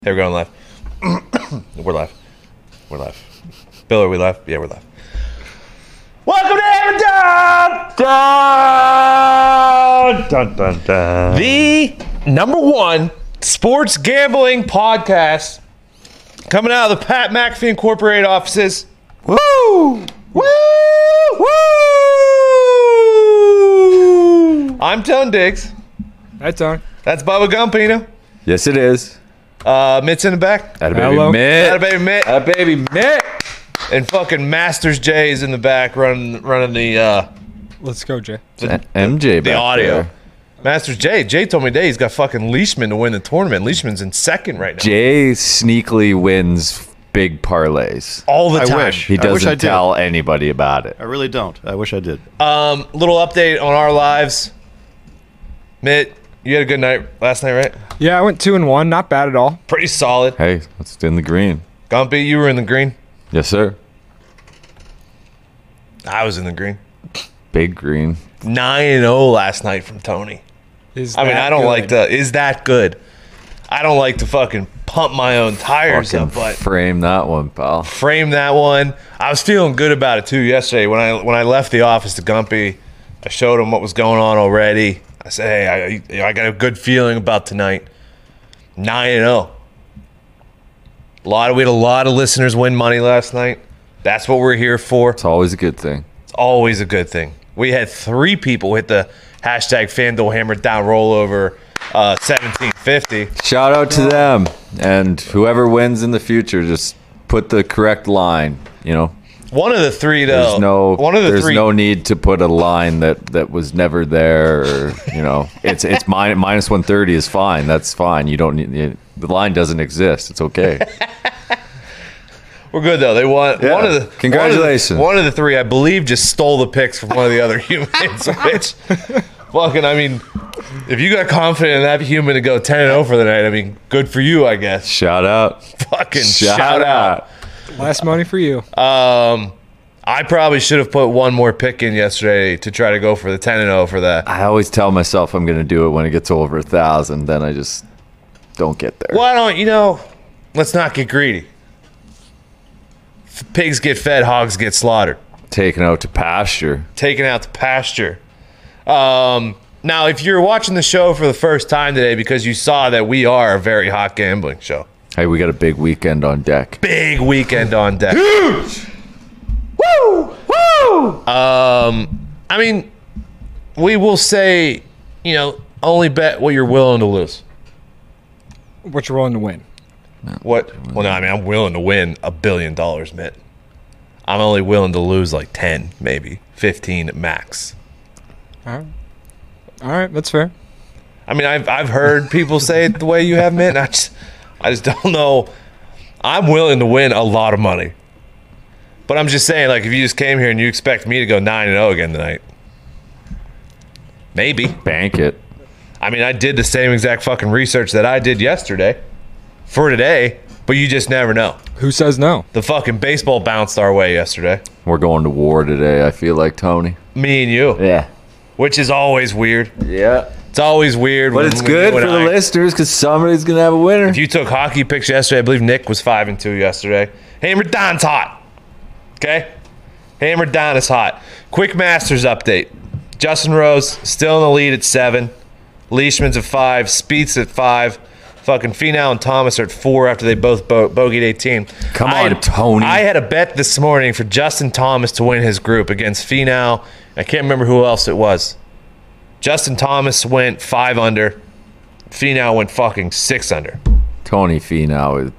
Hey, we're going live. We're live. We're live. Bill, are we live? Yeah, we're live. Welcome to Hammer Down! Dun, dun, dun. The #1 sports gambling podcast coming out of the Pat McAfee Incorporated offices. Woo! Woo! Woo! I'm Tone Diggs. Hi, Tone. That's Bubba Gumpino. Yes, it is. Mitt's in the back. Atta baby Hello. Mitt. Atta baby Mitt. Atta baby Mitt. And fucking Masters J is in the back running the Let's go, Jay. MJ back the audio. there. Masters J. Jay told me today he's got fucking Leishman to win the tournament. Leishman's in second right now. Jay sneakily wins big parlays. All the time. wish. He I wish I doesn't did. tell anybody about it. I really don't. I wish I did. Little update on our lives. Mitt, you had a good night last night, right? Yeah, I went 2-1. Not bad at all. Pretty solid. Hey, let's in the green. Gumpy, you were in the green. Yes, sir. I was in the green. Big green. 9-0 last night from Tony. I don't like to. Is that good? I don't like to fucking pump my own tires Fucking up, but frame that one, pal. frame that one. I was feeling good about it too yesterday when I left the office to Gumpy. I showed him what was going on already. I said, hey, I got a good feeling about tonight. 9-0. We had a lot of listeners win money last night. That's what we're here for. It's always a good thing. It's always a good thing. We had 3 people hit the hashtag FanDuel Hammer Down rollover 1750. Shout out to them. And whoever wins in the future, just put the correct line, you know. One of the 3 though. There's no need to put a line that was never there, or you know, it's minus 130 is fine. That's fine. You don't need the line doesn't exist. It's okay. We're good though. They won. Yeah. One of the Congratulations. One of the 3, I believe, just stole the picks from one of the other humans. Which, fucking, I mean, if you got confident in that human to go 10-0 for the night, I mean, good for you, I guess. Shout out. Fucking shout out. Last money for you. I probably should have put one more pick in yesterday to try to go for the 10-0 for that. I always tell myself I'm going to do it when it gets over 1,000. Then I just don't get there. Why don't let's not get greedy. Pigs get fed, hogs get slaughtered. Taken out to pasture. Taken out to pasture. Now, if you're watching the show for the first time today because you saw that we are a very hot gambling show. Hey, we got a big weekend on deck. Big weekend on deck. Huge! Woo! Woo! I mean, we will say, only bet what you're willing to lose. What you're willing to win. What? Well, no, I mean, I'm willing to win $1 billion, Mitt. I'm only willing to lose like 10, maybe 15 at max. All right, that's fair. I mean, I've heard people say it the way you have, Mitt. And I just don't know. I'm willing to win a lot of money. But I'm just saying, like, if you just came here and you expect me to go 9-0 again tonight, maybe. Bank it. I mean, I did the same exact fucking research that I did yesterday for today, but you just never know. Who says no? The fucking baseball bounced our way yesterday. We're going to war today, I feel like, Tony. Me and you. Yeah. Which is always weird. Yeah. It's always weird. But it's good for the listeners because somebody's going to have a winner. If you took hockey picks yesterday, I believe Nick was 5-2 yesterday. Hammer Don's hot. Okay? Hammer Don is hot. Quick Masters update. Justin Rose still in the lead at 7. Leishman's at 5. Spieth's at 5. Fucking Finau and Thomas are at 4 after they both bogeyed 18. Come on, Tony. I had a bet this morning for Justin Thomas to win his group against Finau. I can't remember who else it was. Justin Thomas went 5 under. Finau went fucking 6 under. Tony Finau,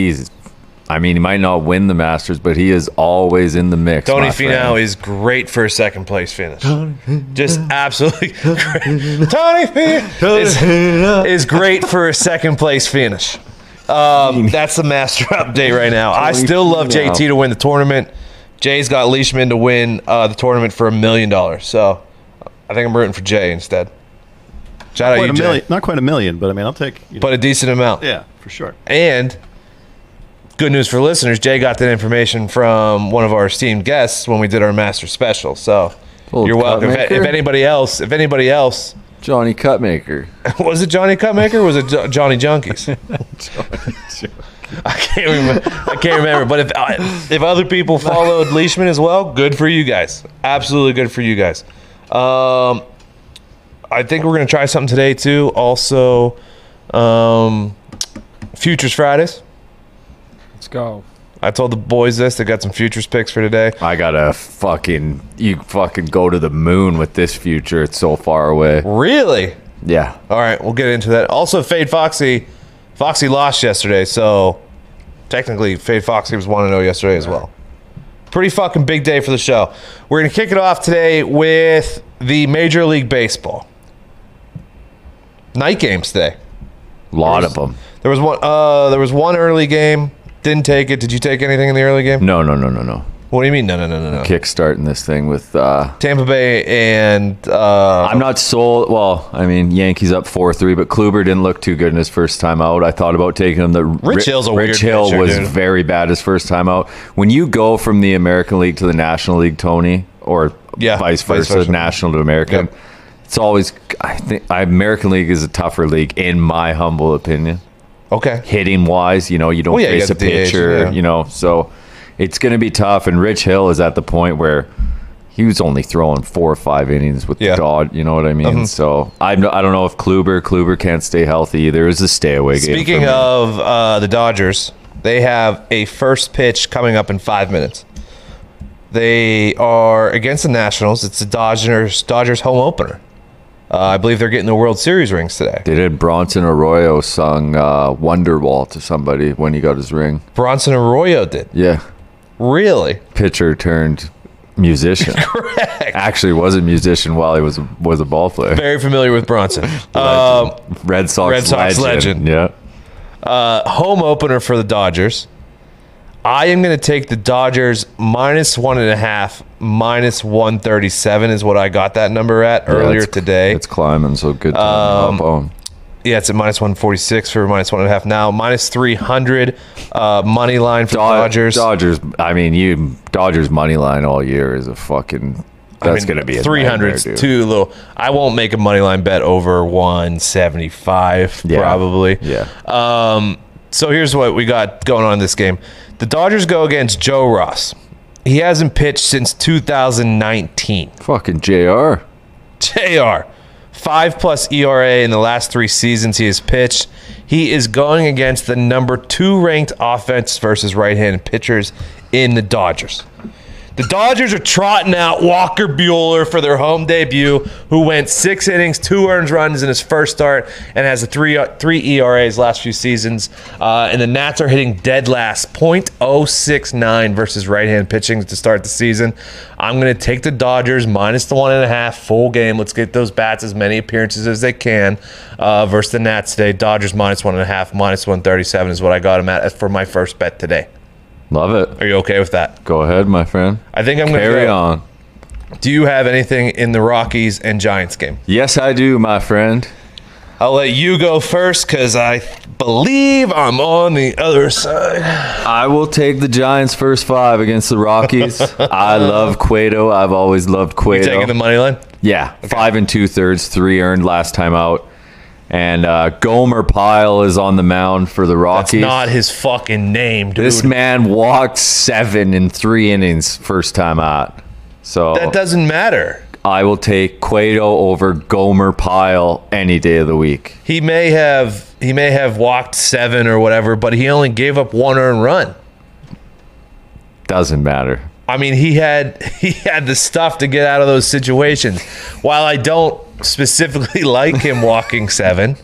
he might not win the Masters, but he is always in the mix. Tony my Finau friend. is great for a second place finish. Just absolutely great. Tony Finau is great for a second place finish. That's the Master update right now. I still love JT to win the tournament. Jay's got Leishman to win the tournament for $1 million. So I think I'm rooting for Jay instead. Shout out you, Jay. Not quite $1 million, but I mean, I'll take. But a decent amount. Yeah, for sure. And good news for listeners, Jay got that information from one of our esteemed guests when we did our Master Special. So you're welcome. If anybody else Johnny Cutmaker. Was it Johnny Cutmaker or was it Johnny Junkies? I can't remember. But if other people followed Leishman as well, good for you guys. Absolutely good for you guys. I think we're gonna try something today too. Also, Futures Fridays. Let's go. I told the boys this. They got some futures picks for today. I gotta you fucking go to the moon with this future. It's so far away. Really? Yeah. All right, we'll get into that. Also, Fade Foxy. Foxy lost yesterday, so technically Fade Foxy was 1-0 yesterday as well. Pretty fucking big day for the show. We're going to kick it off today with the Major League Baseball. Night games today. A lot of them. There was one early game. Didn't take it. Did you take anything in the early game? No. What do you mean? No. Kickstarting this thing with Tampa Bay and I'm not sold. Well, I mean, Yankees up 4-3, but Kluber didn't look too good in his first time out. I thought about taking him. Rich Hill's a weird Rich Hill pitcher, was dude. very bad his first time out. When you go from the American League to the National League, Tony, or vice versa, National to American, Yep. it's always. I think American League is a tougher league, in my humble opinion. Okay. Hitting wise, you don't you face a got the DH, pitcher, yeah. so it's going to be tough. And Rich Hill is at the point where he was only throwing 4 or 5 innings with the Dodge. You know what I mean? So I don't know if Kluber can't stay healthy either. It's a stay away game. Speaking of the Dodgers, they have a first pitch coming up in 5 minutes. They are against the Nationals. It's the Dodgers home opener. I believe they're getting the World Series rings today. They did. Bronson Arroyo sung Wonderwall to somebody when he got his ring. Bronson Arroyo did. Yeah. Really? Pitcher turned musician. Correct. Actually was a musician while he was a ball player. Very familiar with Bronson. Red Sox legend. Yeah. Home opener for the Dodgers. I am going to take the Dodgers -1.5, -137 is what I got that number at earlier today. It's climbing, so good time to hop on. Yeah, it's at -146 for -1.5 now. -300 money line for the Dodgers. Dodgers. I mean, Dodgers money line all year is a fucking. That's going to be a 300 too low. I won't make a money line bet over 175 probably. Yeah. So here's what we got going on in this game. The Dodgers go against Joe Ross. He hasn't pitched since 2019. Fucking JR. JR. 5+ ERA in the last 3 seasons he has pitched. He is going against the number 2 ranked offense versus right-handed pitchers in the Dodgers. The Dodgers are trotting out Walker Buehler for their home debut, who went 6 innings, 2 earned runs in his first start, and has a 3 ERAs last few seasons. And the Nats are hitting dead last, .069 versus right-hand pitching to start the season. I'm going to take the Dodgers -1.5 full game. Let's get those bats as many appearances as they can versus the Nats today. Dodgers -1.5, -137 is what I got them at for my first bet today. Love it. Are you okay with that? Go ahead, my friend. I think I'm going to carry on. Do you have anything in the Rockies and Giants game? Yes, I do, my friend. I'll let you go first because I believe I'm on the other side. I will take the Giants first 5 against the Rockies. I love Cueto. I've always loved Cueto. You taking the money line? Yeah. Okay. 5 2/3, 3 earned last time out. And Gomer Pyle is on the mound for the Rockies. That's not his fucking name, dude. This man walked 7 in 3 innings first time out. So that doesn't matter. I will take Cueto over Gomer Pyle any day of the week. He may have walked 7 or whatever, but he only gave up 1 earned run. Doesn't matter. I mean, he had the stuff to get out of those situations. While I don't specifically like him walking 7,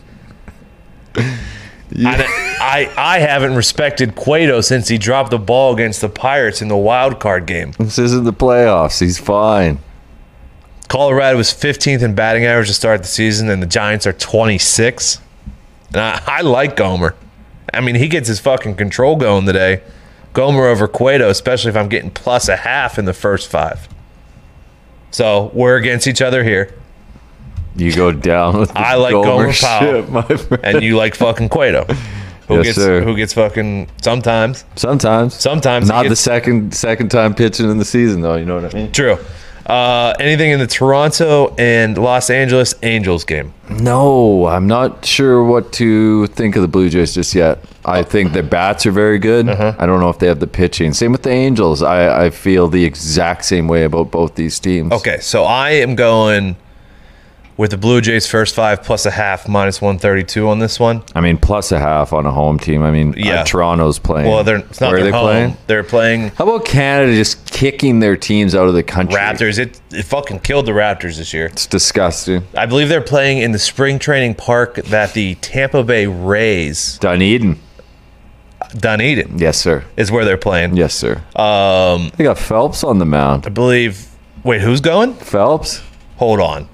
I haven't respected Cueto since he dropped the ball against the Pirates in the wild card game. This isn't the playoffs. He's fine. Colorado was 15th in batting average to start the season, and the Giants are 26. And I like Gomer. I mean, he gets his fucking control going today. Gomer over Cueto, especially if I'm getting +0.5 in the first 5. So we're against each other here. You go down with the I like Gomer ship, Pyle, and you like fucking Cueto. Who gets fucking sometimes. Sometimes Not the second time pitching in the season, though. You know what I mean? True. Anything in the Toronto and Los Angeles Angels game? No, I'm not sure what to think of the Blue Jays just yet. I think their bats are very good. I don't know if they have the pitching. Same with the Angels. I feel the exact same way about both these teams. Okay, so I am going with the Blue Jays first 5 plus a half minus 132 on this one. I mean, plus a half on a home team. I mean, Yeah. Toronto's playing. Well, it's not Where are their they home. playing? They're playing How about Canada just kicking their teams out of the country? Raptors. It fucking killed the Raptors this year. It's disgusting. I believe they're playing in the spring training park that the Tampa Bay Rays, Dunedin. Dunedin, Yes, sir. is where they're playing. Yes, sir. They got Phelps on the mound. I believe. Wait, who's going? Phelps? Hold on.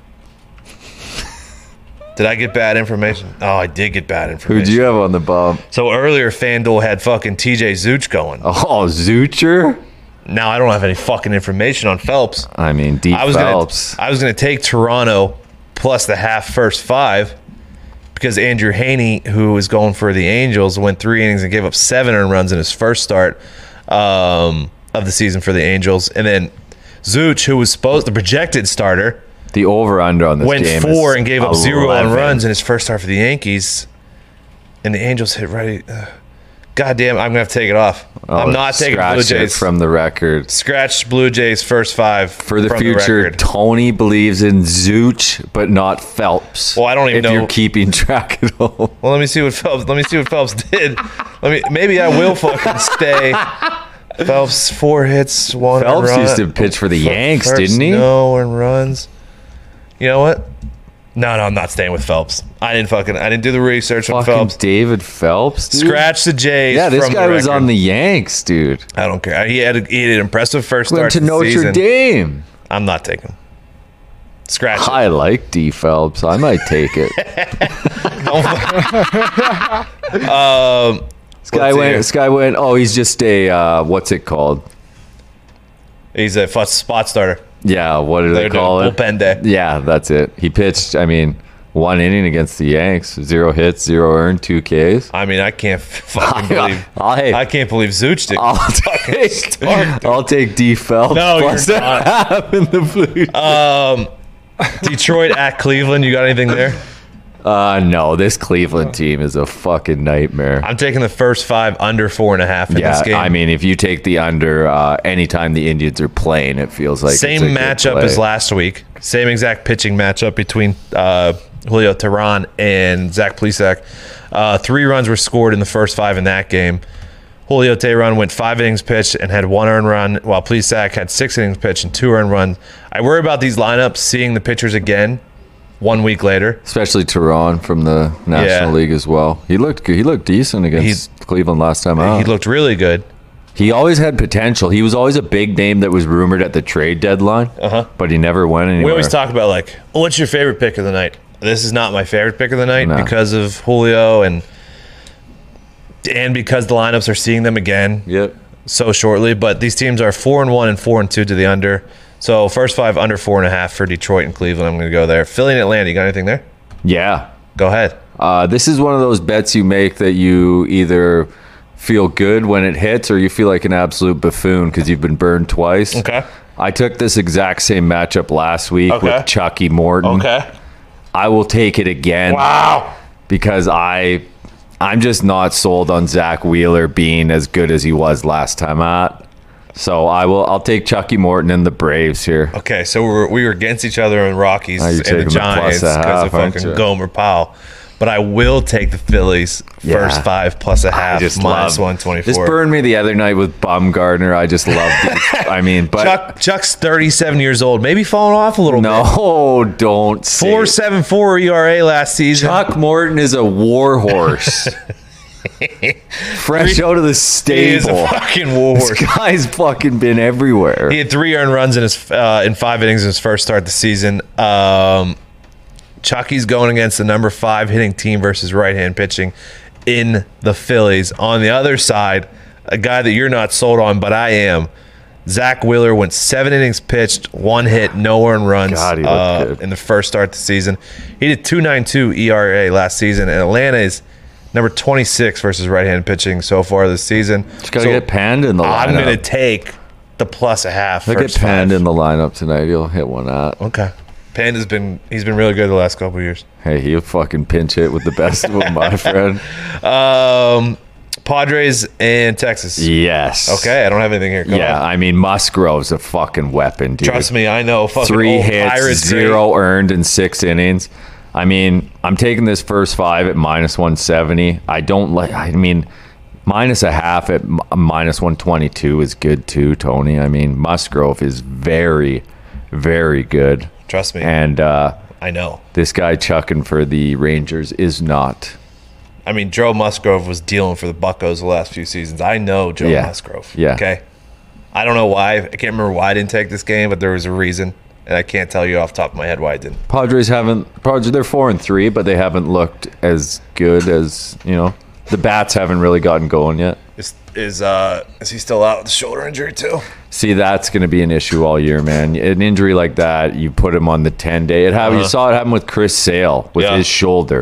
Did I get bad information? Oh, I did get bad information. Who'd you have on the bump? So earlier, FanDuel had fucking TJ Zooch going. Oh, Zucher? Now I don't have any fucking information on Phelps. I mean, D. I was Phelps. gonna take Toronto plus the half first 5 because Andrew Haney, who is going for the Angels, went 3 innings and gave up 7 earned runs in his first start of the season for the Angels, and then Zuch, who was the projected starter, The over-under on this went game 4 is and gave up 0 11. earned runs in his first start for the Yankees, and the Angels hit right. God damn, I'm gonna have to take it off. I'm not taking Blue Scratch it Jays. from the record. Scratch Blue Jays first 5 For the from future, record. Tony believes in Zuch, but not Phelps. Well, I don't even if know. you're keeping track at all. Well, let me see what Phelps did. Maybe I will fucking stay. Phelps 4 hits, 1 Phelps run. used to pitch for the Yanks, First, didn't he? No earned runs. You know what? No, I'm not staying with Phelps. I didn't do the research on Fucking Phelps. David Phelps, dude. Scratch the Jays. Yeah, this from guy the was record. on the Yanks, dude. I don't care. He had an impressive first Went start to to the Notre season. Dame. I'm not taking him. Scratch it. I like D. Phelps. I might take it. This guy went. Oh, he's just a what's it called? He's a spot starter. Yeah, what do they They're call doing it? bullpen day. Yeah, that's it. He pitched. I mean, 1 inning against the Yanks, 0 hits, 0 earned, 2 Ks. I mean, I can't fucking believe. Hey, I can't believe Zuch did. I'll take D. Phelps. No, plus you're a not. half in the Blue. Detroit at Cleveland. You got anything there? No, this Cleveland team is a fucking nightmare. I'm taking the first 5 under 4.5 in Yeah, this game. I mean, if you take the under anytime the Indians are playing, it feels like same it's a good matchup play. as last week. Same exact pitching matchup between Julio Teheran and Zach Plesac. 3 runs were scored in the first 5 in that game. Julio Teheran went 5 innings pitched and had 1 earned run, while Plesac had 6 innings pitched and 2 earned runs. I worry about these lineups, seeing the pitchers again 1 week later. Especially Tehran from the National Yeah. League as well. He looked good. He looked decent against Cleveland last time out. He looked really good. He always had potential. He was always a big name that was rumored at the trade dedeadline, but he never went anywhere. We always talk about, like, what's your favorite pick of the night? This is not my favorite pick of the night No. because of Julio and because the lineups are seeing them again Yep. so shortly. But these teams are 4-1 and 4-2 to the under. So first 5 under 4.5 for Detroit and Cleveland. I'm going to go there. Philly and Atlanta. You got anything there? Yeah. Go ahead. This is one of those bets you make that you either feel good when it hits or you feel like an absolute buffoon because you've been burned twice. Okay. I took this exact same matchup last week Okay. with Chucky Morton. Okay. I will take it again. Wow. Because I'm just not sold on Zach Wheeler being as good as he was last time out. So I'll take Chucky Morton and the Braves here. Okay, so we were against each other in Rockies Oh, you're and the taking the plus Giants a because half, of aren't fucking you? Gomer Powell. But I will take the Phillies first 5 plus a half minus 124. This burned me the other night with Bumgarner. I just love these. I mean, but Chuck's 37 years old, maybe falling off a little bit. no, don't say 4.74 ERA last season. Chuck Morton is a war horse. Fresh out of the He is stable. a fucking war horse. This guy's fucking been everywhere. He had 3 earned runs in his in 5 innings in his first start of the season. Chucky's going against the number 5 hitting team versus right-hand pitching in the Phillies. On the other side, a guy that you're not sold on, but I am. Zach Wheeler went 7 innings pitched, 1 hit, no earned runs God, he looked good. in the first start of the season. He did 2.92 ERA last season, and Atlanta is number 26 versus right-hand pitching so far this season. Just gotta get Panda in the lineup. I'm going to take the +1/2. Look at first Panda 5. in the lineup tonight. He'll hit one out. Okay. Panda's been really good the last couple of years. Hey, he'll fucking pinch hit with the best of them, my friend. Padres and Texas. Yes. Okay, I don't have anything here. Go Yeah, on. I mean, Musgrove's a fucking weapon, dude. Trust me, I know. Fucking 3 old hits, Pirates 0 earned in 6 innings. I mean, I'm taking this first 5 at -170. I don't like. I mean, -0.5 at -122 is good too, Tony. I mean, Musgrove is very, very good. Trust me. And I know. this guy chucking for the Rangers is not. I mean, Joe Musgrove was dealing for the Buccos the last few seasons. I know Joe Yeah. Musgrove. Yeah. Okay. I don't know why. I can't remember why I didn't take this game, but there was a reason, and I can't tell you off the top of my head why I didn't. Padres, they're 4-3, but they haven't looked as good as, the bats haven't really gotten going yet. Is he still out with the shoulder injury too? See, that's going to be an issue all year, man. An injury like that, you put him on the 10-day. You saw it happen with Chris Sale with his shoulder.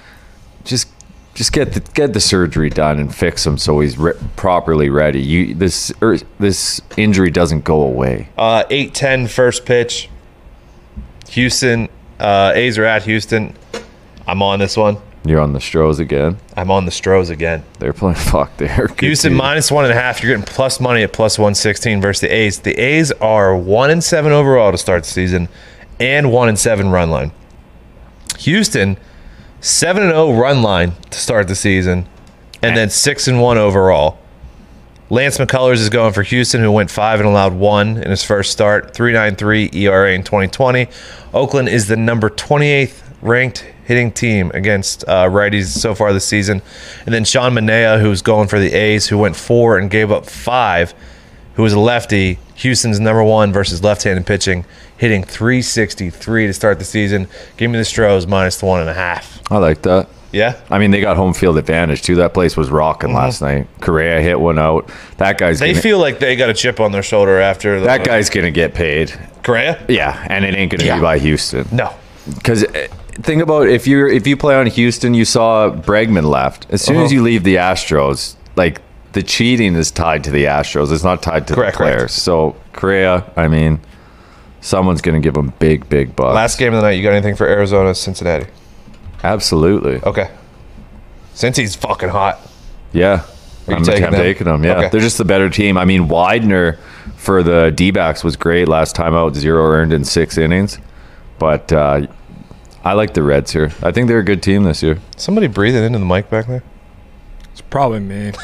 Just get the surgery done and fix him so he's properly ready. This injury doesn't go away. 8:10 first pitch. Houston, A's are at Houston. I'm on this one. You're on the Stros again. I'm on the Stros again. They're playing they're good. Houston too. -1.5. You're getting plus money at +116 versus the A's. The A's are 1-7 overall to start the season and 1-7 run line. Houston 7-0 run line to start the season, and then 6-1 overall. Lance McCullers is going for Houston, who went 5 and allowed 1 in his first start. 3.93 ERA in 2020. Oakland is the number 28th ranked hitting team against righties so far this season. And then Sean Manaea, who's going for the A's, who went 4 and gave up 5, who was a lefty. Houston's number 1 versus left-handed pitching, hitting .363 to start the season. Give me the Stros -1.5. I like that. Yeah? I mean, they got home field advantage, too. That place was rocking last night. Correa hit one out. That guy's They feel like they got a chip on their shoulder after that guy's going to get paid. Correa? Yeah, and it ain't going to be by Houston. No. Because think about if you play on Houston, you saw Bregman left. As soon as you leave the Astros, like the cheating is tied to the Astros. It's not tied to the players. So Correa, I mean, someone's going to give him big bucks. Last game of the night, you got anything for Arizona, Cincinnati? Absolutely. Okay. Since he's fucking hot. Yeah. I'm taking them. Yeah. Okay. They're just the better team. I mean, Widener for the D-backs was great last time out, 0 earned in 6 innings. But I like the Reds here. I think they're a good team this year. Somebody breathing into the mic back there? It's probably me.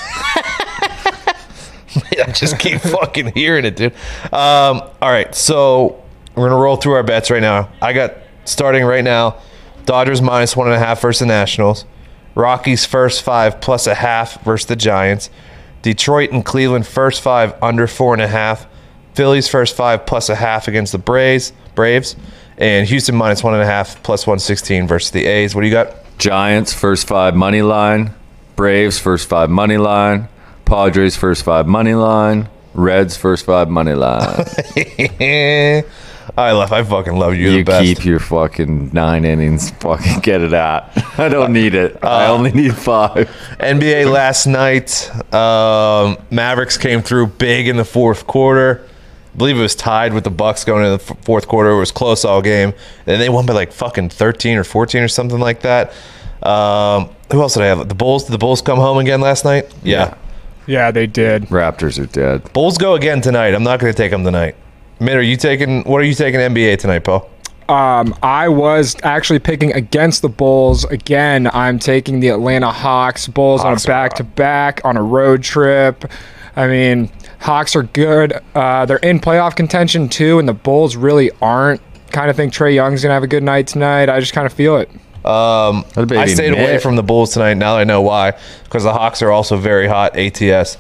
I just keep fucking hearing it, dude. All right, so we're going to roll through our bets right now. I got, starting right now, Dodgers -1.5 versus the Nationals. Rockies first 5 +0.5 versus the Giants. Detroit and Cleveland first 5 under 4.5. Phillies first 5 +0.5 against the Braves. And Houston -1.5 +116 versus the A's. What do you got? Giants first 5 money line. Braves first 5 money line. Padres first 5 money line. Reds first 5 money line. I fucking love you. You the best. keep your fucking 9 innings. Fucking get it out. I don't need it. I only need 5. NBA last night, Mavericks came through big in the fourth quarter. I believe it was tied with the Bucks going into the fourth quarter. It was close all game. And they won by like fucking 13 or 14 or something like that. Who else did I have? The Bulls. Did the Bulls come home again last night? Yeah. Yeah, they did. Raptors are dead. Bulls go again tonight. I'm not going to take them tonight. Mitt, what are you taking NBA tonight, Paul? I was actually picking against the Bulls. Again, I'm taking the Atlanta Hawks. Bulls on a back-to-back, on a road trip. I mean, Hawks are good. They're in playoff contention, too, and the Bulls really aren't. Kind of think Trae Young's going to have a good night tonight. I just kind of feel it. I stayed away from the Bulls tonight. Now I know why. Because the Hawks are also very hot, ATS.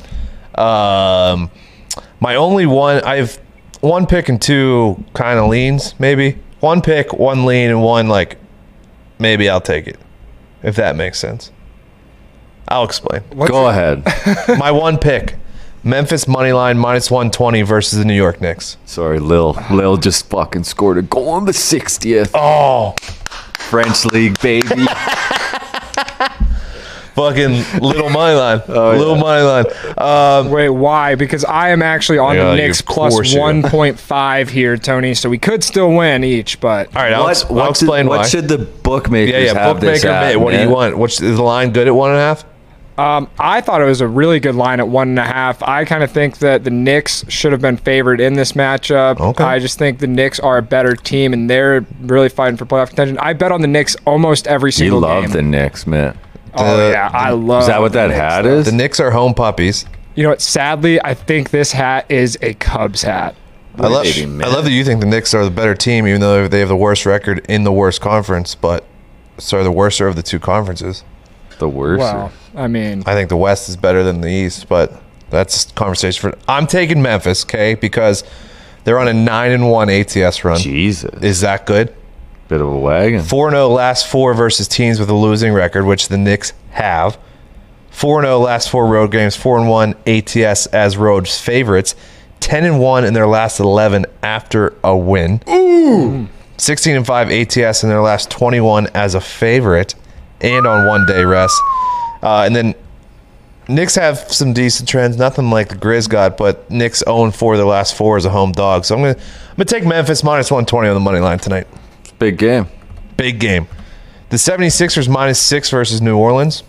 My only one, I have one pick and 2 kind of leans, maybe. One pick, one lean, and one, like, maybe I'll take it. If that makes sense. I'll explain. Go ahead. My one pick, Memphis moneyline -120 versus the New York Knicks. Sorry, Lil just fucking scored a goal on the 60th. Oh, French League, baby. fucking little money line. Little money line. Wait, why? Because I am actually on the Knicks of plus course you are. 1.5 here, Tony. So we could still win each, but All right, I'll explain why. What should the bookmakers have this bookmaker at, mate. What do man? you want? Is the line good at 1.5? I thought it was a really good line at 1.5. I kind of think that the Knicks should have been favored in this matchup. Okay. I just think the Knicks are a better team, and they're really fighting for playoff contention. I bet on the Knicks almost every You single game. love the Knicks, man. Oh, yeah, I love Is that what that the Knicks, hat though. is? The Knicks are home puppies. You know what? Sadly, I think this hat is a Cubs hat. I love man. that you think the Knicks are the better team, even though they have the worst record in the worst conference, but so are the worser of the two conferences. The worst. Well, I mean, I think the West is better than the East, but that's a conversation for. I'm taking Memphis, okay, because they're on a 9-1 ATS run. Jesus. Is that good? Bit of a wagon. 4-0 last 4 versus teams with a losing record, which the Knicks have. 4-0 last 4 road games. 4-1 ATS as road favorites. 10-1 in their last 11 after a win. Ooh. 16-5 ATS in their last 21 as a favorite, and on 1 day rest. And then Knicks have some decent trends, nothing like the Grizz got, but Knicks 0-4 their last 4 as a home dog. So I'm gonna take Memphis minus 120 on the money line tonight. Big game. Big game. The 76ers minus 6 versus New Orleans.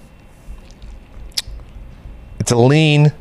It's a lean.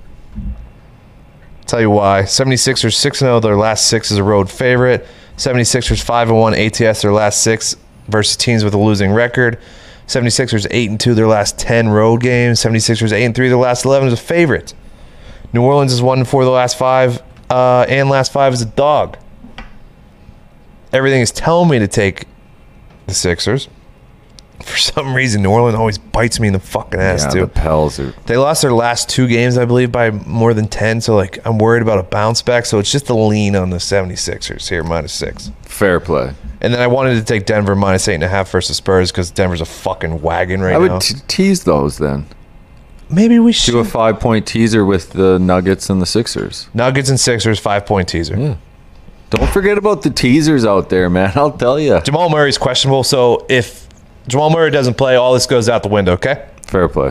Tell you why. 76ers 6-0 their last 6 as a road favorite. 76ers 5-1 ATS their last 6 versus teams with a losing record. 76ers 8-2 their last 10 road games. 76ers 8-3 their last 11 as a favorite. New Orleans is 1-4 the last 5 and last 5 as a dog. Everything is telling me to take the Sixers. For some reason, New Orleans always bites me in the fucking ass, Yeah, too. the Pels are. They lost their last 2 games, I believe, by more than 10. So, like, I'm worried about a bounce back. So it's just a lean on the 76ers here, minus 6. Fair play. And then I wanted to take Denver minus 8.5 versus Spurs because Denver's a fucking wagon right I now. would tease those then. Maybe we should. Do a 5-point teaser with the Nuggets and the Sixers. Nuggets and Sixers, 5-point teaser. Yeah. Don't forget about the teasers out there, man. I'll tell you. Jamal Murray's questionable. So if Jamal Murray doesn't play, all this goes out the window, okay? Fair play.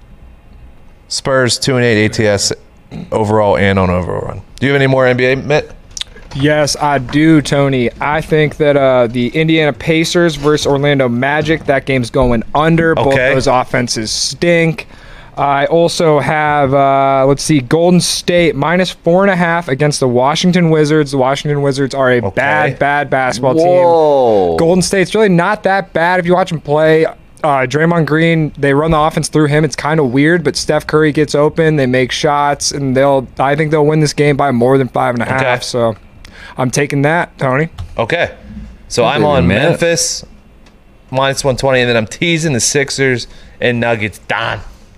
Spurs 2-8 ATS overall and on overall run. Do you have any more NBA, Mitt? yes, I do, Tony. I think that the Indiana Pacers versus Orlando Magic, that game's going under. Both Okay. those offenses stink. I also have, Golden State minus 4.5 against the Washington Wizards. The Washington Wizards are a bad basketball Whoa. team. Golden State's really not that bad if you watch them play. Draymond Green, they run the offense through him. It's kind of weird, but Steph Curry gets open. They make shots, and I think they'll win this game by more than 5.5. Okay. So I'm taking that, Tony. Okay. So I'm Wait a on minute. Memphis minus 120, and then I'm teasing the Sixers and Nuggets. Don.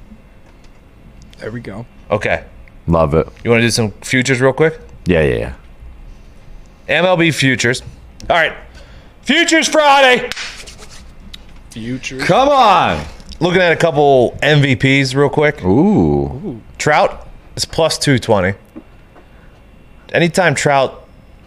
There we go. Okay. Love it. You want to do some futures real quick? Yeah. MLB futures. All right. Futures Friday. Future. Come on. Looking at a couple MVPs real quick. Ooh. Trout is plus 220. Anytime Trout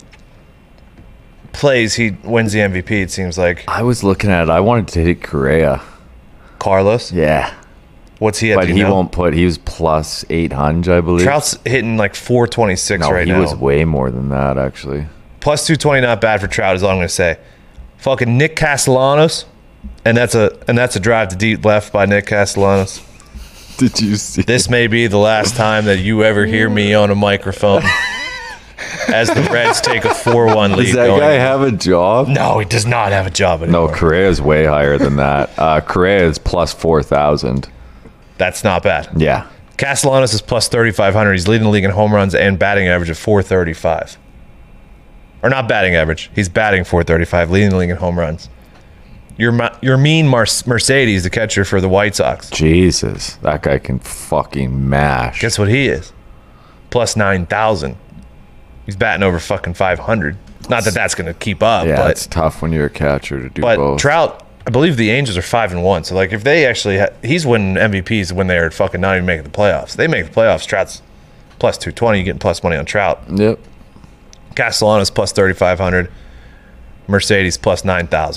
plays, he wins the MVP, it seems like. I was looking at it. I wanted to take Correa. Carlos. Yeah. What's he at? But do you he know? won't put. He was plus 800, I believe. Trout's hitting like 426 no, right he now. was way more than that, actually. Plus 220, not bad for Trout, is all I'm going to say. Fucking Nick Castellanos, and that's a drive to deep left by Nick Castellanos. Did you see? This may be the last time that you ever hear me on a microphone as the Reds take a 4-1 lead. Does that going. guy have a job? No, he does not have a job anymore. No, Correa is way higher than that. Correa is plus 4,000. That's not bad. Yeah. Castellanos is plus 3,500. He's leading the league in home runs and batting average of 435. Or not batting average. He's batting 435, leading the league in home runs. Your mean Mercedes, the catcher for the White Sox. Jesus, that guy can fucking mash. Guess what he is? Plus 9,000. He's batting over fucking 500. Not that that's going to keep up, Yeah, but it's tough when you're a catcher to do but both. Trout, I believe the Angels are 5-1. So like if they actually he's winning MVPs when they're fucking not even making the playoffs. They make the playoffs. Trout's plus 220. You're getting plus money on Trout. Yep. Castellanos plus 3,500. Mercedes plus 9,000.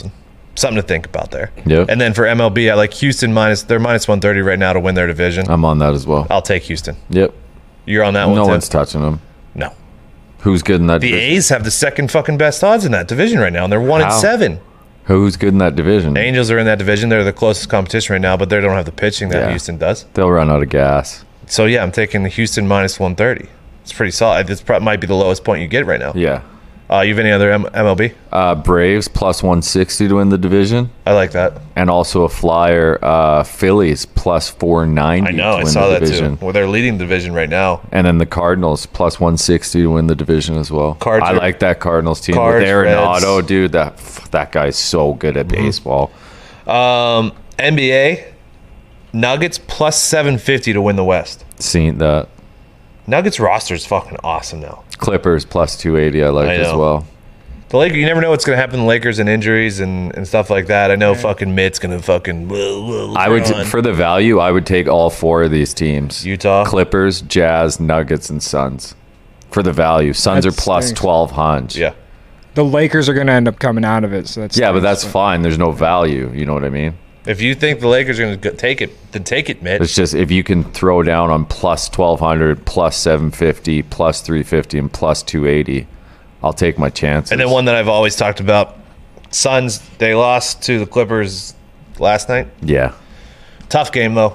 Something to think about there. Yep. And then for MLB, I like Houston they're minus 130 right now to win their division. I'm on that as well. I'll take Houston. Yep. You're on that one No too? one's touching them. No. Who's good in that The division? A's have the second fucking best odds in that division right now, and they're 1-7. Who's good in that division? Angels are in that division. They're the closest competition right now, but they don't have the pitching that Yeah. Houston does. They'll run out of gas. So yeah, I'm taking the Houston minus 130. It's pretty solid. This might be the lowest point you get right now. Yeah. You have any other MLB? Braves plus 160 to win the division. I like that. And also a flyer, Phillies plus 490 I know. to I win saw the that division. too. Well, they're leading the division right now. And then the Cardinals plus 160 to win the division as well. Cards I are- like that Cardinals team. Cards, With Arenado, Reds. dude, that guy's so good at baseball. NBA, Nuggets plus 750 to win the West. Seen that. Nuggets roster is fucking awesome now. Clippers plus 280 I like I as know. well. The Lakers, you never know what's going to happen to the Lakers and injuries and stuff like that. I know fucking Mitt's going to fucking. I would for the value, I would take all four of these teams. Utah. Clippers, Jazz, Nuggets, and Suns. For the value, Suns That are plus stinks. 1200. Yeah. The Lakers are going to end up coming out of it. So that's Yeah, but that's fine. There's no value. You know what I mean? If you think the Lakers are going to take it, then take it, Mitt. It's just if you can throw down on plus 1200, plus 750, plus 350, and plus 280, I'll take my chances. And then one that I've always talked about, Suns, they lost to the Clippers last night. Yeah. Tough game, though.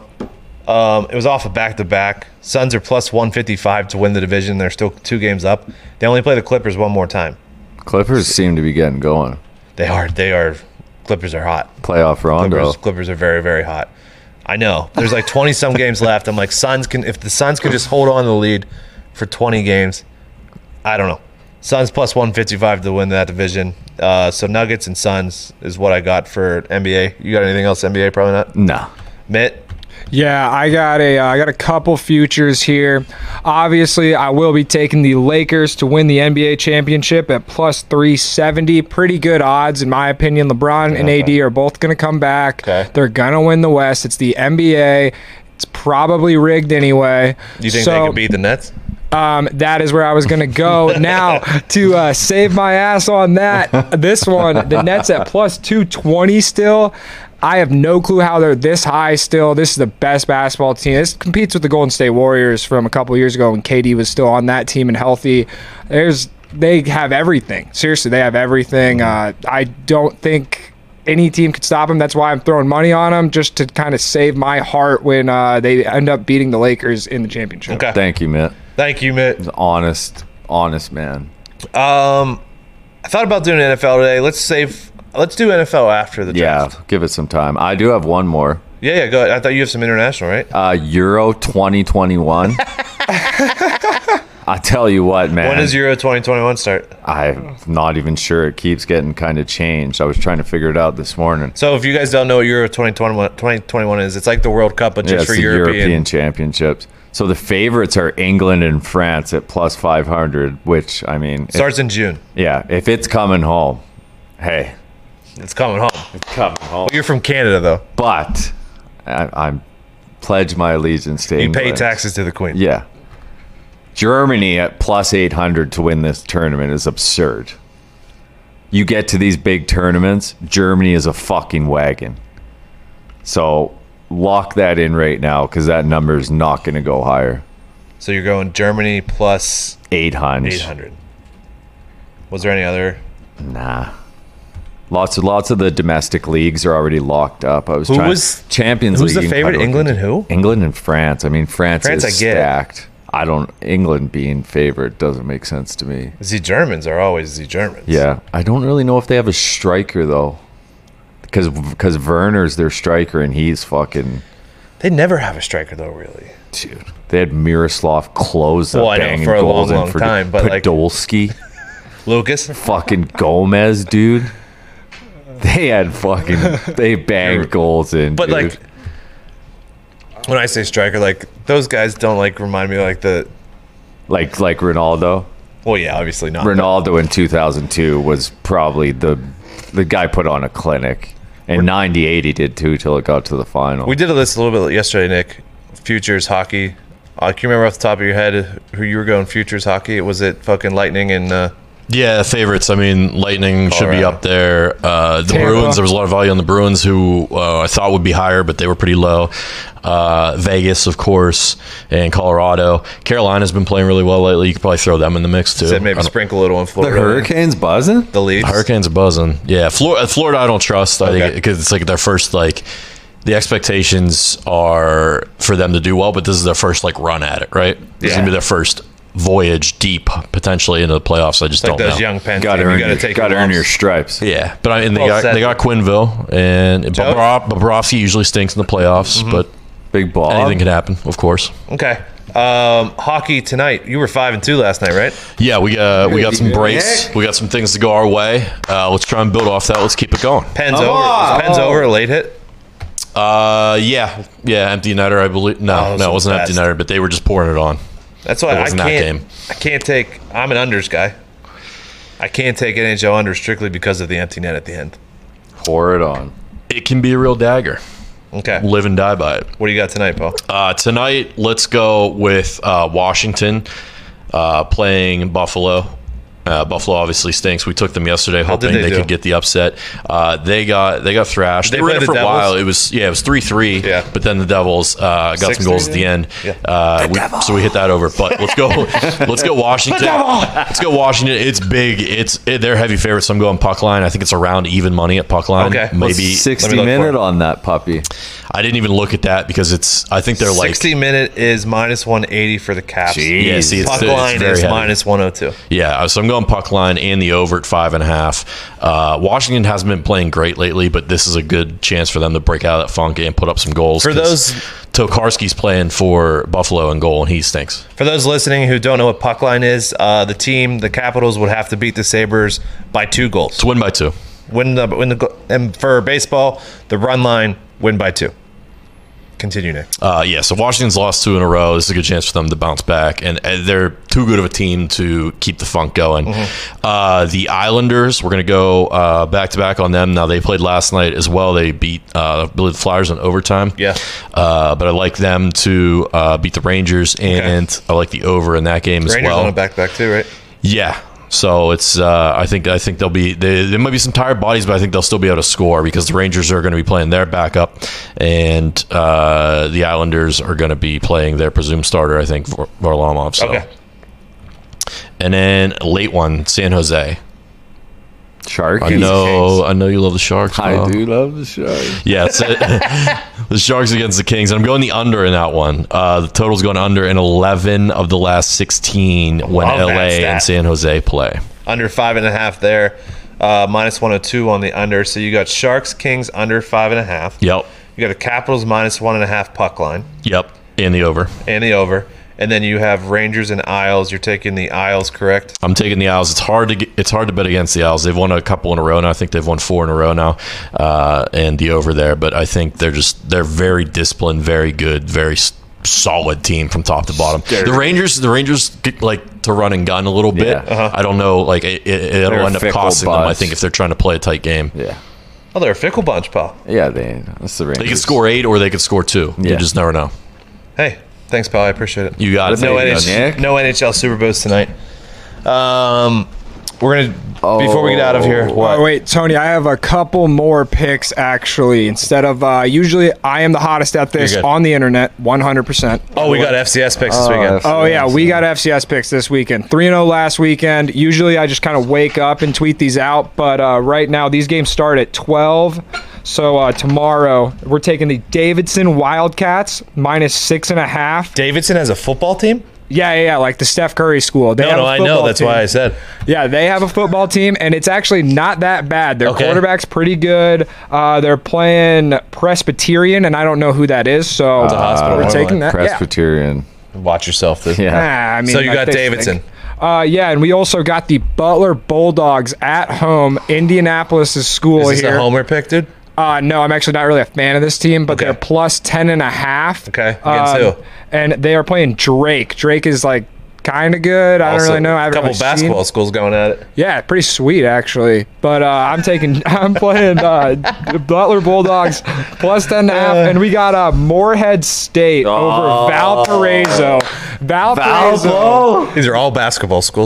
It was off a back-to-back. Suns are plus 155 to win the division. They're still 2 games up. They only play the Clippers one more time. Clippers seem to be getting going. They are. Clippers are hot. Playoff Rondo. Clippers are very, very hot. I know. There's like 20-some games left. I'm like, if the Suns can just hold on to the lead for 20 games, I don't know. Suns plus 155 to win that division. So Nuggets and Suns is what I got for NBA. You got anything else NBA? Probably not. Nah. Mitt? Yeah, I got a couple futures here. Obviously, I will be taking the Lakers to win the NBA championship at plus 370. Pretty good odds, in my opinion. LeBron and AD are both going to come back. Okay. They're going to win the West. It's the NBA. It's probably rigged anyway. You think they could beat the Nets? That is where I was going to go. Now, to save my ass on that, this one, the Nets at plus 220 still. I have no clue how they're this high still. This is the best basketball team. This competes with the Golden State Warriors from a couple years ago when KD was still on that team and healthy. They have everything. Seriously, they have everything. I don't think any team could stop them. That's why I'm throwing money on them, just to kind of save my heart when they end up beating the Lakers in the championship. Okay. Thank you, Mitt. Thank you, Mitt. Honest man. I thought about doing NFL today. Let's do NFL after the draft. Yeah, give it some time. I do have one more. Yeah, go ahead. I thought you have some international, right? Euro 2021. I tell you what, man. When does Euro 2021 start? I'm not even sure. It keeps getting kind of changed. I was trying to figure it out this morning. So if you guys don't know what Euro 2021 is, it's like the World Cup, but Yeah, just it's for the European. Championships. So the favorites are England and France at plus 500, which, I mean... Starts in June. if it's coming home, hey. It's coming home. It's coming home. You're from Canada, though. But I pledge my allegiance to You England. pay taxes to the Queen. Yeah. Germany at plus 800 to win this tournament is absurd. You get to these big tournaments, Germany is a fucking wagon. So lock that in right now because that number is not going to go higher. So you're going Germany plus 800. 800. Was there any other? Nah. Lots of the domestic leagues are already locked up. Who was Champions Who's League? the favorite? England and who? England and France. I mean, France France, is I get. stacked. England being favorite doesn't make sense to me. The Germans are always the Germans. Yeah, I don't really know if they have a striker though, because Werner's their striker and he's fucking. They never have a striker though, really. Dude, they had Miroslav Klose Well, I know, banging for a goals long, in long for time, but, like- Podolski, Lucas. fucking Gomez, dude. They had they banged goals in. But dude. like, when I say striker, like those guys don't like remind me of, like the. like Ronaldo. Well, yeah, obviously not. Ronaldo in 2002 was probably the guy put on a clinic. And 98 he did too till it got to the final. We did a list a little bit yesterday, Nick. Futures hockey. Can you remember off the top of your head who you were going futures hockey? Was it fucking Lightning and Yeah, favorites. I mean, Lightning should be Colorado. up there. The Tampa. Bruins, there was a lot of value on the Bruins, who I thought would be higher, but they were pretty low. Vegas, of course, and Colorado. Carolina's been playing really well lately. You could probably throw them in the mix, too. Said maybe I don't- sprinkle a little in The Florida. Hurricanes buzzing? The Leafs. Hurricanes are buzzing. Yeah, Florida I don't trust. I Okay. think because it's like their first, like, the expectations are for them to do well, but this is their first, like, run at it, right? This is Yeah. going to be their first voyage deep, potentially, into the playoffs. I just Like don't those know. young Penn Got to team. earn, You got to take gotta them earn off. your stripes. Yeah, but I mean, Well said. they got Quinville, and Joe? Bobrovsky usually stinks in the playoffs, but Big ball. anything can happen, of course. Okay. Hockey tonight. You were 5-2 last night, right? Yeah, we got some Nick. breaks. We got some things to go our way. Let's try and build off that. Let's keep it going. Penn's Come over. on. Was Penn's over a late hit? Yeah, empty netter, I believe. No, those it are wasn't the empty best. netter, but they were just pouring it on. That's why It I wasn't that can't. game. I can't take. I'm an unders guy. I can't take NHL unders strictly because of the empty net at the end. Pour it on. It can be a real dagger. Okay. Live and die by it. What do you got tonight, Paul? Tonight, let's go with Washington playing Buffalo. Buffalo obviously stinks. We took them yesterday, hoping did they they do? could get the upset. They got thrashed. They They were in played it for the a while. Devils? It was 3-3. Yeah. But then the Devils got some 6-3 goals at the end. Yeah. So we hit that over. But let's go. Let's go Washington. Let's go Washington. It's big. They're heavy favorites. So I'm going puck line. I think it's around even money at puck line. Okay. Maybe 60 look for minute it. on that puppy. I didn't even look at that because I think they're like 60 minute is minus 180 for the Caps. Yeah, see, it's Puck it's line very is heavy. minus 102. Yeah, so I'm going puck line and the over at 5.5. Washington hasn't been playing great lately, but this is a good chance for them to break out of that funk and put up some goals. For 'cause those- Tokarski's playing for Buffalo in goal, and he stinks. For those listening who don't know what puck line is, the Capitals would have to beat the Sabres by 2 goals. To win by 2. And for baseball, the run line, win by 2. Continue, Nick. Yeah, so Washington's lost 2 in a row. This is a good chance for them to bounce back, and they're too good of a team to keep the funk going. The Islanders, we're going to go back-to-back on them. Now, they played last night as well. They beat, I believe, the Flyers in overtime. Yeah. But I like them to beat the Rangers, and I like the over in that game as Rangers well. on a back-to-back too, right? Yeah. So it's I think they'll be there might be some tired bodies, but I think they'll still be able to score because the Rangers are going to be playing their backup, and the Islanders are going to be playing their presumed starter, I think, Varlamov. So. Okay. And then late one, San Jose. Shark. I know you love the Sharks. I Bob. do love the shark. Yeah, it's the Sharks against the Kings. I'm going the under in that one. The total's going under in 11 of the last 16 when Love that LA stat. and San Jose play. Under 5.5 there. Minus 102 on the under. So you got Sharks, Kings under 5.5. Yep. You got a Capitals minus 1.5 puck line Yep. And the over. and the over. And then you have Rangers and Isles. You're taking the Isles, correct? I'm taking the Isles. It's hard to bet against the Isles. They've won a couple in a row now. I think they've won 4 in a row now, and the over there. But I think they're very disciplined, very good, very solid team from top to bottom. The Rangers get, like to run and gun a little bit. Yeah. I don't know, like it'll They're a end up fickle costing them. I bunch. think if they're trying to play a tight game, Yeah. Oh, they're a fickle bunch, pal. Yeah, that's the Rangers. they could score 8 or they could score 2. You Yeah. just never know. Hey, thanks, pal. I appreciate it. You got it. No, There you go, Nick. no NHL Super Bowls tonight. We're gonna before we get out of here. What? Oh, wait, Tony, I have a couple more picks actually. Instead of usually I am the hottest at this You're good. on the internet, 100%. Oh, we got FCS picks this weekend. Oh yeah, we got FCS picks this weekend. 3-0 last weekend. Usually I just kind of wake up and tweet these out, but right now these games start at 12. So tomorrow we're taking the Davidson Wildcats minus 6.5. Davidson has a football team? Yeah, like the Steph Curry school. They have a I know. football That's team. why I said. Yeah, they have a football team, and it's actually not that bad. Their Okay. quarterback's pretty good. They're playing Presbyterian, and I don't know who that is, so a hospital, we're by the taking way. that. Presbyterian. Watch yourself. Dude. Yeah. I mean, So you like got they Davidson. think. Yeah, and we also got the Butler Bulldogs at home. Indianapolis' school Is this here. a homer pick, dude? No, I'm actually not really a fan of this team, but Okay. they're plus 10.5. Okay, against who? And they are playing Drake. Drake is like kind of good. I don't Also, really know. I a haven't couple really basketball seen. schools going at it. Yeah, pretty sweet actually. But I'm playing Butler Bulldogs plus 10.5, and we got Morehead State over Valparaiso. Valparaiso. These are all basketball schools.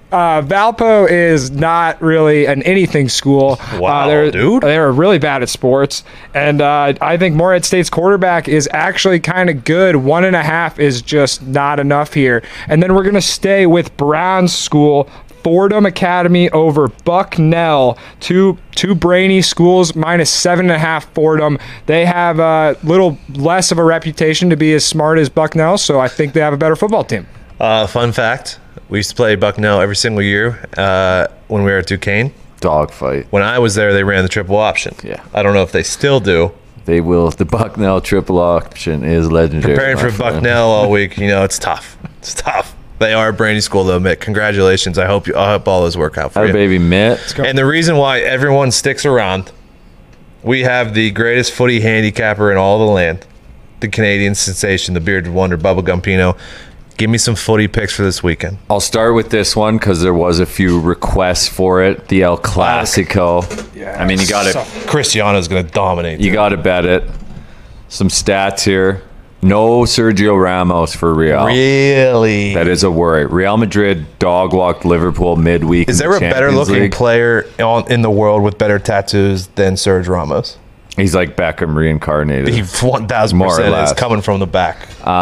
Valpo is not really an anything school. Wow, dude. They're really bad at sports. And I think Morehead State's quarterback is actually kind of good. 1.5 is just not enough here. And then we're going to stay with Brown's school, Fordham Academy over Bucknell. Two brainy schools, -7.5 Fordham. They have a little less of a reputation to be as smart as Bucknell, so I think they have a better football team. Fun fact, we used to play Bucknell every single year when we were at Duquesne. Dogfight. When I was there, they ran the triple option. Yeah. I don't know if they still do. They will. The Bucknell triple option is legendary. Preparing my for friend. Bucknell all week, it's tough. It's tough. They are a brainy school, though, Mitt. Congratulations. I hope all those work out for Our you. baby Mitt. And the reason why everyone sticks around, we have the greatest footy handicapper in all the land, the Canadian sensation, the bearded wonder, Bubblegum Pino. Give me some footy picks for this weekend. I'll start with this one because there was a few requests for it. The El Clasico. I mean, you got to Cristiano's going to dominate. you got to bet it. Some stats here. No Sergio Ramos for Real. Really? That is a worry. Real Madrid dog walked Liverpool midweek. Is there a better looking player in the world with better tattoos than Serge Ramos? He's like Beckham reincarnated. He 1,000% is coming from the back.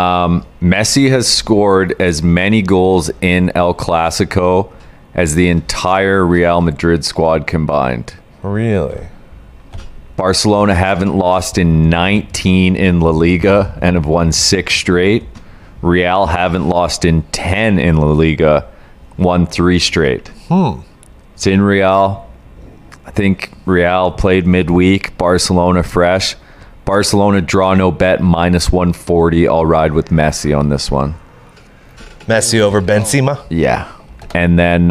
Messi has scored as many goals in El Clasico as the entire Real Madrid squad combined. Really? Barcelona haven't lost in 19 in La Liga and have won 6 straight. Real haven't lost in 10 in La Liga, won 3 straight. It's in Real. I think Real played midweek. Barcelona fresh. Barcelona draw no bet -140. I'll ride with Messi on this one. Messi over Benzema? Yeah. And then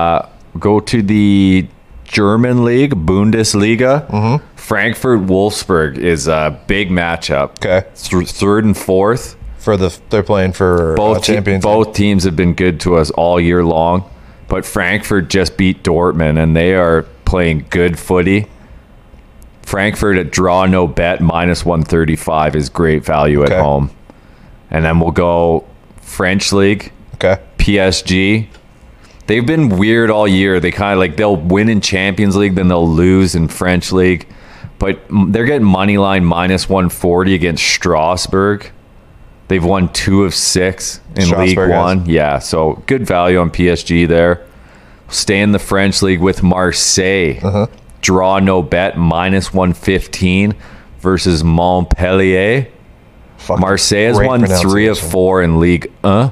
go to the German league, Bundesliga. Frankfurt Wolfsburg is a big matchup. Okay. Third and fourth. They're playing for Champions League. Both teams have been good to us all year long, but Frankfurt just beat Dortmund, and they are playing good footy. Frankfurt at draw no bet -135 is great value at home. And then we'll go French league. Okay. PSG. They've been weird all year. They kind of they'll win in Champions League, then they'll lose in French league. But they're getting money line -140 against Strasbourg. They've won 2 of 6 in League One. Yeah, so good value on PSG there. Stay in the French league with Marseille. Draw no bet -115 versus Montpellier. Marseille has won 3 of 4 in League 1.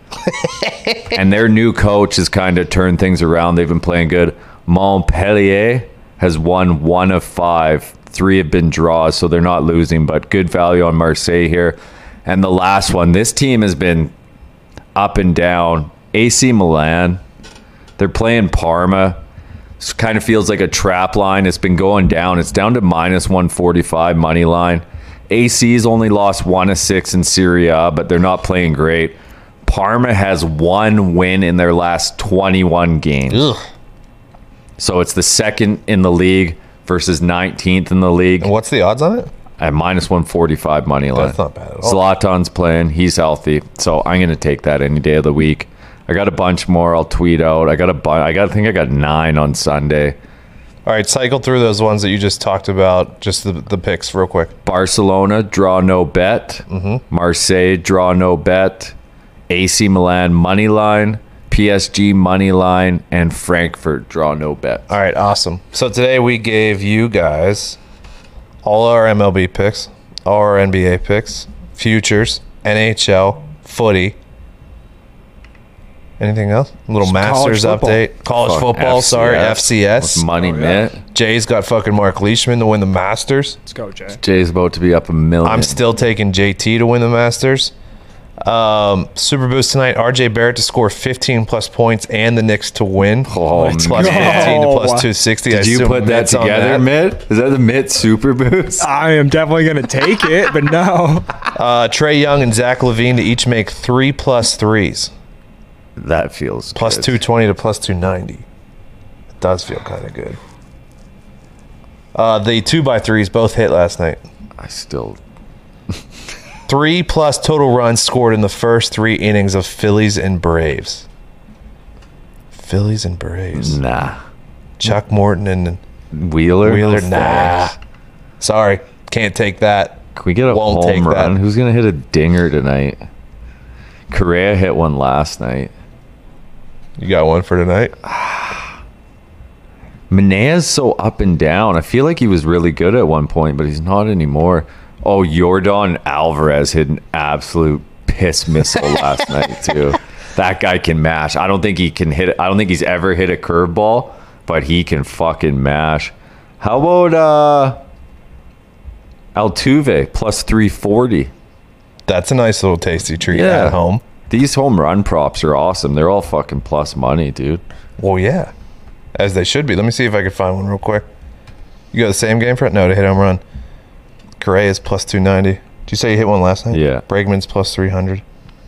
And their new coach has kind of turned things around. They've been playing good. Montpellier has won 1 of 5. 3 have been draws, so they're not losing, but good value on Marseille here. And the last one, this team has been up and down. AC Milan, they're playing Parma. This kind of feels like a trap line. It's been going down. It's down to -145 money line. AC's only lost 1 of 6 in Serie A, but they're not playing great. Parma has 1 win in their last 21 games. Ugh. So it's the second in the league versus 19th in the league. And what's the odds on it? At -145 money line. That's not bad at all. Zlatan's playing. He's healthy. So I'm going to take that any day of the week. I got a bunch more. I'll tweet out. I think I got 9 on Sunday. All right, cycle through those ones that you just talked about, just the picks real quick. Barcelona, draw no bet. Marseille, draw no bet. AC Milan, money line. PSG, money line. And Frankfurt, draw no bet. All right, awesome. So today we gave you guys all our MLB picks, all our NBA picks, futures, NHL, footy. Anything else? A little Masters update. College football, FCS. Money Mitt. Jay's got fucking Mark Leishman to win the Masters. Let's go, Jay. Jay's about to be up $1 million. I'm still taking JT to win the Masters. Super Boost tonight, RJ Barrett to score 15 plus points and the Knicks to win. Oh, It's plus 15 to plus 260. Did you put that together, Mitt? Is that the Mitt Super Boost? I am definitely going to take it, but no. Trae Young and Zach LaVine to each make 3 plus 3s. That feels Plus good. 220 to plus 290. It does feel kind of good. The 2x3s both hit last night. I still... 3 plus total runs scored in the first 3 innings of Phillies and Braves. Phillies and Braves. Nah. Chuck Morton and Wheeler? Wheeler. No Nah. thanks. Sorry. Can't take that. Can we get a Won't take home run? that. Who's going to hit a dinger tonight? Correa hit one last night. You got one for tonight? Menea's so up and down. I feel like he was really good at one point, but he's not anymore. Oh, Yordan Alvarez hit an absolute piss missile last night, too. That guy can mash. I don't think he can hit it. I don't think he's ever hit a curveball, but he can fucking mash. How about Altuve plus 340? That's a nice little tasty treat Yeah. at home. These home run props are awesome. They're all fucking plus money, dude. Well, yeah. As they should be. Let me see if I can find one real quick. You got the same game for it? No, to hit home run. Correa's plus 290. Did you say you hit one last night? Yeah. Bregman's plus 300.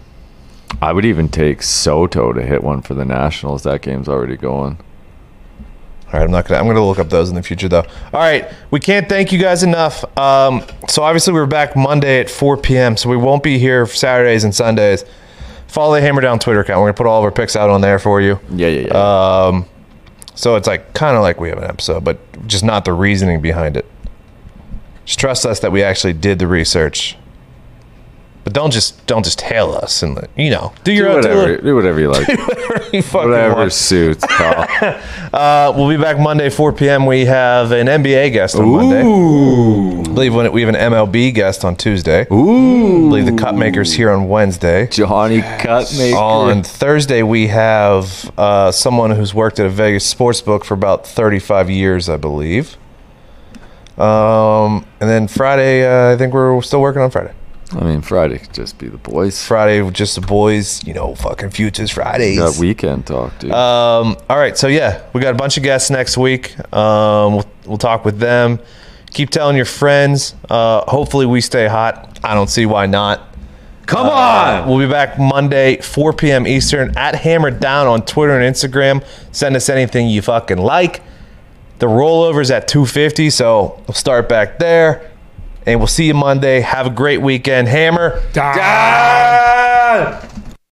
I would even take Soto to hit one for the Nationals. That game's already going. All right, I'm gonna look up those in the future though. All right, we can't thank you guys enough. So obviously we're back Monday at 4 p.m. So we won't be here Saturdays and Sundays. Follow the Hammer Down Twitter account. We're gonna put all of our picks out on there for you. Yeah. So it's like kind of like we have an episode, but just not the reasoning behind it. Just trust us that we actually did the research. But don't just hail us and do your own Do whatever you like. you fucking Whatever want. suits, pal. We'll be back Monday 4 p.m. We have an NBA guest on Monday. I believe we have an MLB guest on Tuesday. Ooh. I believe the Cup Makers here on Wednesday. Johnny Cutmaker. On Thursday, we have someone who's worked at a Vegas sportsbook for about 35 years, I believe. And then Friday, I think we're still working on Friday. I mean, Friday could just be the boys. Friday, just the boys, fucking Futures Fridays. Got weekend talk, dude. All right, so yeah, we got a bunch of guests next week. We'll talk with them. Keep telling your friends. Hopefully we stay hot. I don't see why not. Come on! We'll be back Monday, 4 p.m. Eastern at Hammer Down on Twitter and Instagram. Send us anything you fucking like. The rollover's at 250, so we'll start back there. And we'll see you Monday. Have a great weekend. Hammer Down. Down!